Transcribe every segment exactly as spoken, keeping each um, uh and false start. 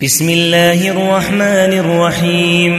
بسم الله الرحمن الرحيم.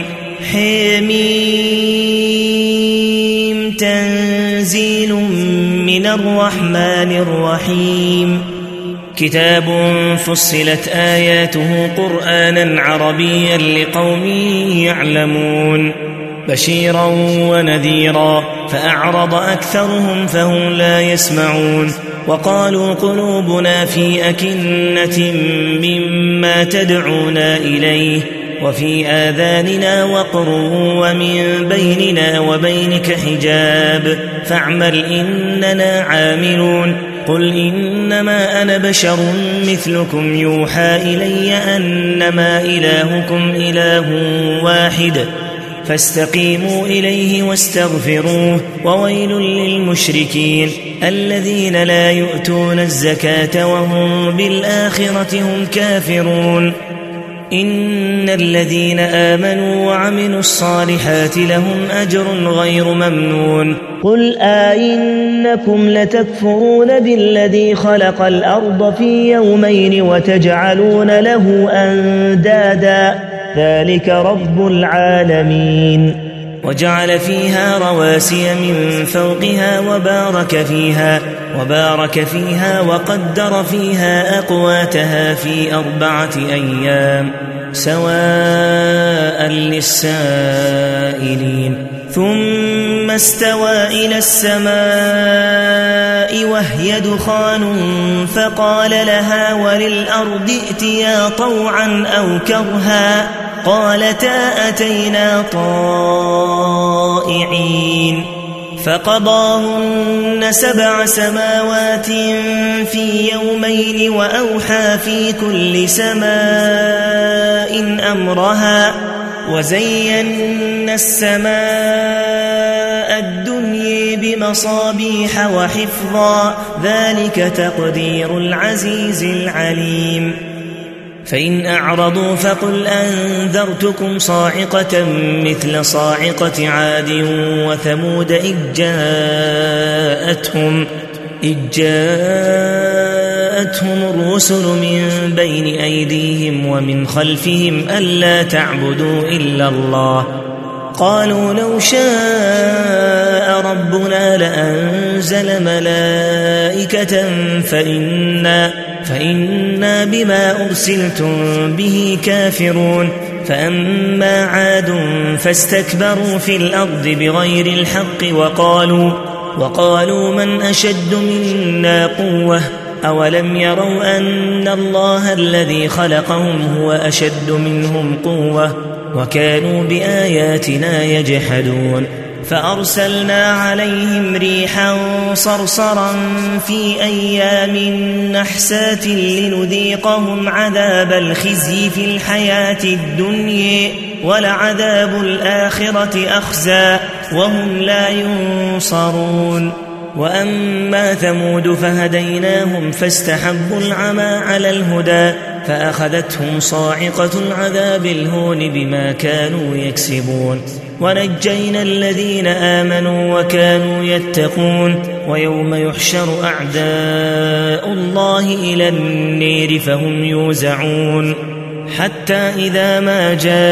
حميم تنزيل من الرحمن الرحيم. كتاب فصلت آياته قرآنا عربيا لقوم يعلمون بشيرا ونذيرا فأعرض أكثرهم فهم لا يسمعون وقالوا قلوبنا في أكنة مما تدعونا إليه وفي آذاننا وقر ومن بيننا وبينك حجاب فاعمل إننا عاملون. قل إنما أنا بشر مثلكم يوحى إلي أنما إلهكم إله واحد فاستقيموا إليه واستغفروه وويل للمشركين الذين لا يؤتون الزكاة وهم بالآخرة هم كافرون. إن الذين آمنوا وعملوا الصالحات لهم أجر غير ممنون. قل آئنكم لتكفرون بالذي خلق الأرض في يومين وتجعلون له أندادا ذلك رب العالمين. وجعل فيها رواسي من فوقها وبارك فيها وبارك فيها وقدر فيها أقواتها في أربعة أيام سواء للسائلين. ثم استوى إلى السماء وهي دخان فقال لها وللأرض ائتيا طوعا أو كرها قالتا أتينا طائعين. فقضاهن سبع سماوات في يومين وأوحى في كل سماء أمرها وزينا السماء الدنيا بمصابيح وحفظا ذلك تقدير العزيز العليم. فإن أعرضوا فقل أنذرتكم صاعقة مثل صاعقة عاد وثمود إذ جاءتهم, إذ جاءتهم الرسل من بين أيديهم ومن خلفهم ألا تعبدوا إلا الله قالوا لو شاء ربنا لأنزل ملائكة فإنا, فإنا بما أرسلتم به كافرون. فأما عاد فاستكبروا في الأرض بغير الحق وقالوا, وقالوا من أشد منا قوة أولم يروا أن الله الذي خلقهم هو أشد منهم قوة وكانوا بآياتنا يجحدون. فأرسلنا عليهم ريحا صرصرا في أيام نحسات لنذيقهم عذاب الخزي في الحياة الدنيا ولعذاب الآخرة أخزى وهم لا ينصرون. وأما ثمود فهديناهم فاستحبوا العمى على الهدى فأخذتهم صاعقة العذاب الهون بما كانوا يكسبون. ونجينا الذين آمنوا وكانوا يتقون. ويوم يحشر أعداء الله إلى النير فهم يوزعون حتى إذا ما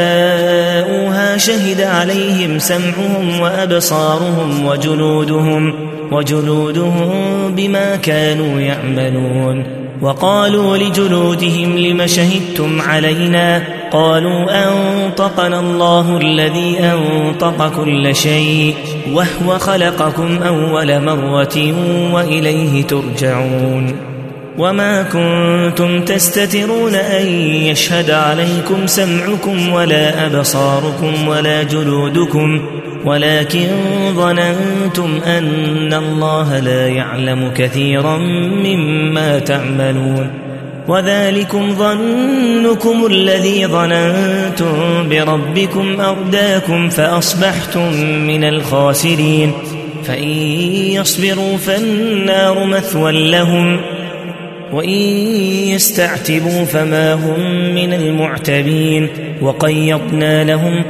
جاءوها شهد عليهم سمعهم وأبصارهم وجلودهم, وجلودهم بما كانوا يعملون. وقالوا لجلودهم لم شهدتم علينا قالوا أنطقنا الله الذي أنطق كل شيء وهو خلقكم أول مرة وإليه ترجعون. وما كنتم تستترون أن يشهد عليكم سمعكم ولا أبصاركم ولا جلودكم ولكن ظننتم أن الله لا يعلم كثيرا مما تعملون. وذلكم ظنكم الذي ظننتم بربكم أرداكم فأصبحتم من الخاسرين. فإن يصبروا فالنار مثوى لهم وإن يستعتبوا فما هم من المعتبين. وقيضنا لهم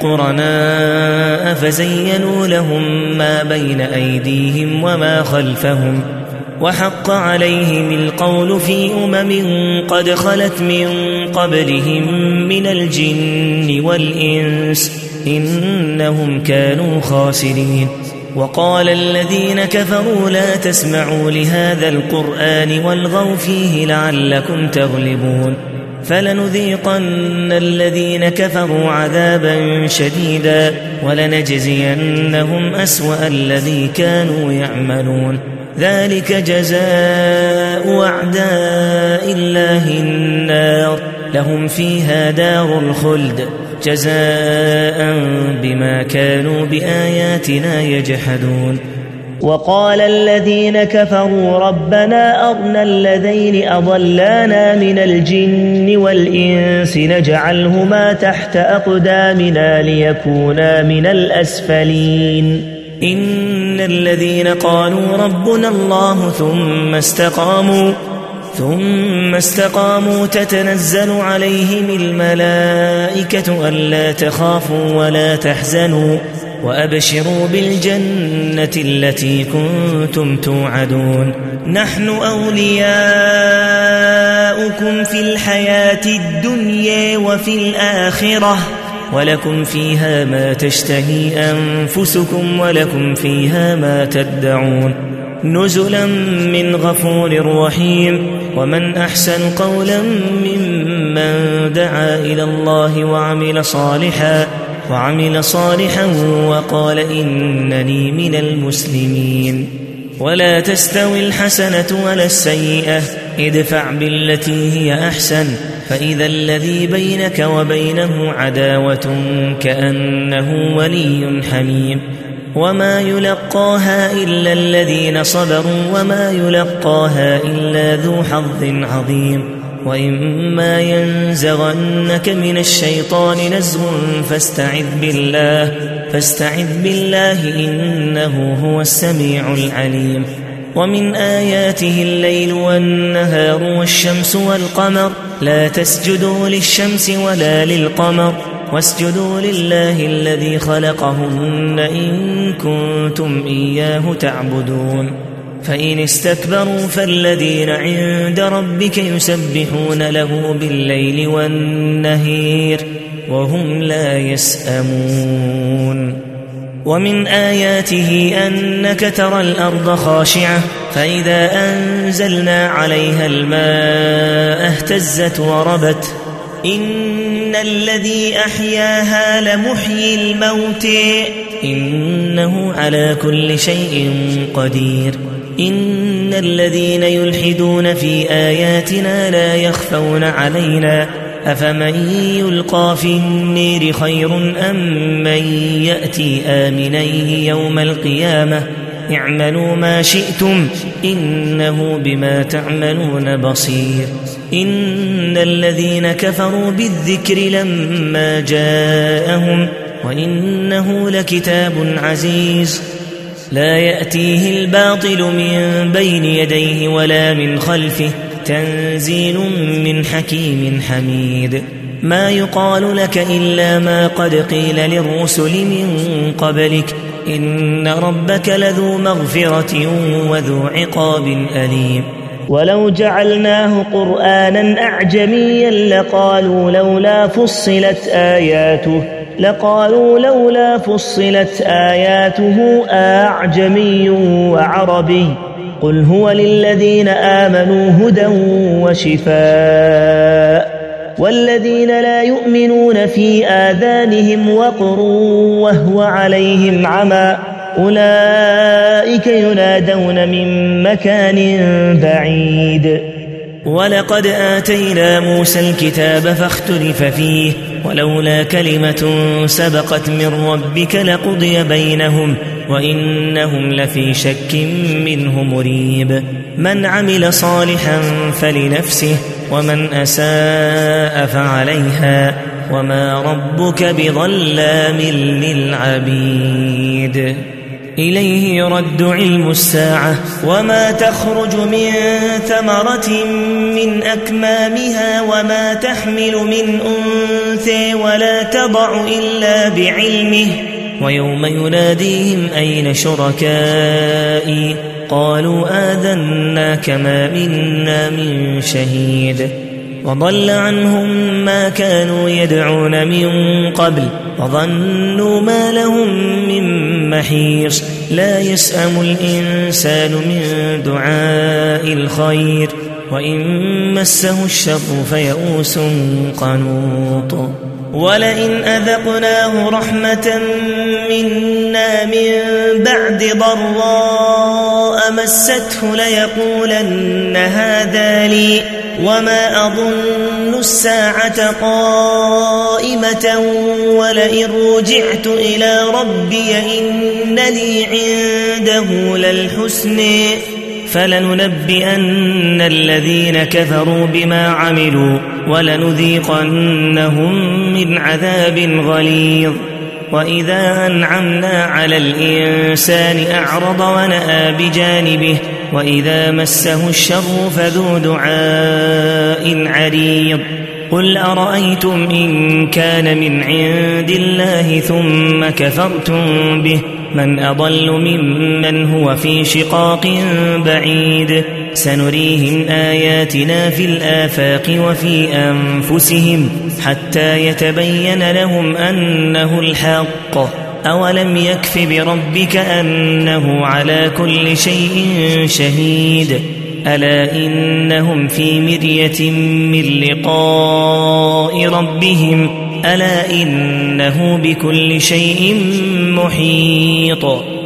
قرناء فزينوا لهم ما بين أيديهم وما خلفهم وحق عليهم القول في أمم قد خلت من قبلهم من الجن والإنس إنهم كانوا خاسرين. وقال الذين كفروا لا تسمعوا لهذا القرآن والغوا فيه لعلكم تغلبون فلنذيقن الذين كفروا عذابا شديدا ولنجزينهم أسوأ الذي كانوا يعملون ذلك جزاء أعداء الله النار لهم فيها دار الخلد جزاء بما كانوا بآياتنا يجحدون. وقال الذين كفروا ربنا أرنا الذين أضلانا من الجن والإنس نجعلهما تحت أقدامنا ليكونا من الأسفلين. إن الذين قالوا ربنا الله ثم استقاموا ثم استقاموا تتنزل عليهم الملائكة ألا تخافوا ولا تحزنوا وأبشروا بالجنة التي كنتم توعدون نحن أولياؤكم في الحياة الدنيا وفي الآخرة ولكم فيها ما تشتهي أنفسكم ولكم فيها ما تدعون نزلا من غفور رحيم. ومن أحسن قولا ممن دعا إلى الله وعمل صالحا وعمل صالحا وقال إنني من المسلمين. ولا تستوي الحسنة ولا السيئة ادفع بالتي هي أحسن فإذا الذي بينك وبينه عداوة كأنه ولي حميم وما يلقاها إلا الذين صبروا وما يلقاها إلا ذو حظ عظيم. وإما ينزغنك من الشيطان نزغ فاستعذ بالله فاستعذ بالله إنه هو السميع العليم. ومن آياته الليل والنهار والشمس والقمر لا تسجدوا للشمس ولا للقمر واسجدوا لله الذي خلقهن إن كنتم إياه تعبدون. فإن استكبروا فالذين عند ربك يسبحون له بالليل والنهار وهم لا يسأمون. ومن آياته أنك ترى الأرض خاشعة فإذا أنزلنا عليها الماء اهتزت وربت إن الذي أحياها لمحيي الموت إنه على كل شيء قدير. إن الذين يلحدون في آياتنا لا يخفون علينا أفمن يلقى في النير خير أم من يأتي آمنا يوم القيامة اعملوا ما شئتم إنه بما تعملون بصير. إن الذين كفروا بالذكر لما جاءهم وإنه لكتاب عزيز لا يأتيه الباطل من بين يديه ولا من خلفه تنزيل من حكيم حميد. ما يقال لك إلا ما قد قيل للرسل من قبلك إن ربك لذو مغفرة وذو عقاب أليم. ولو جعلناه قرآنا أعجميا لقالوا لولا فصلت آياته لقالوا لولا فصلت آياته أعجمي وعربي قل هو للذين آمنوا هدى وشفاء والذين لا يؤمنون في آذانهم وقر وهو عليهم عمى أولئك ينادون من مكان بعيد. ولقد آتينا موسى الكتاب فاختلف فيه ولولا كلمة سبقت من ربك لقضي بينهم وإنهم لفي شك منه مريب. من عمل صالحا فلنفسه ومن أساء فعليها وما ربك بظلام للعبيد. إليه يرد علم الساعة وما تخرج من ثمرة من أكمامها وما تحمل من أنثى ولا تضع إلا بعلمه ويوم يناديهم أين شركائي قالوا آذناك ما منا من شهيد وضل عنهم ما كانوا يدعون من قبل وظنوا ما لهم من محيص لا يسأم الإنسان من دعاء الخير وإن مسه الشر فيئوس قنوط ولئن أذقناه رحمة منا من بعد ضراء مسته ليقولن هذا لي وما أظن الساعة قائمة ولئن رجعت إلى ربي إن لي عنده للحسن فلننبئن الذين كفروا بما عملوا ولنذيقنهم من عذاب غليظ وإذا أنعمنا على الإنسان أعرض ونأى بجانبه وإذا مسه الشر فذو دعاء عريض قل أرأيتم إن كان من عند الله ثم كفرتم به من أضل ممن هو في شقاق بعيد سنريهم آياتنا في الآفاق وفي أنفسهم حتى يتبين لهم أنه الحق أولم يكف بربك أنه على كل شيء شهيد ألا إنهم في مرية من لقاء ربهم ألا إنه بكل شيء محيط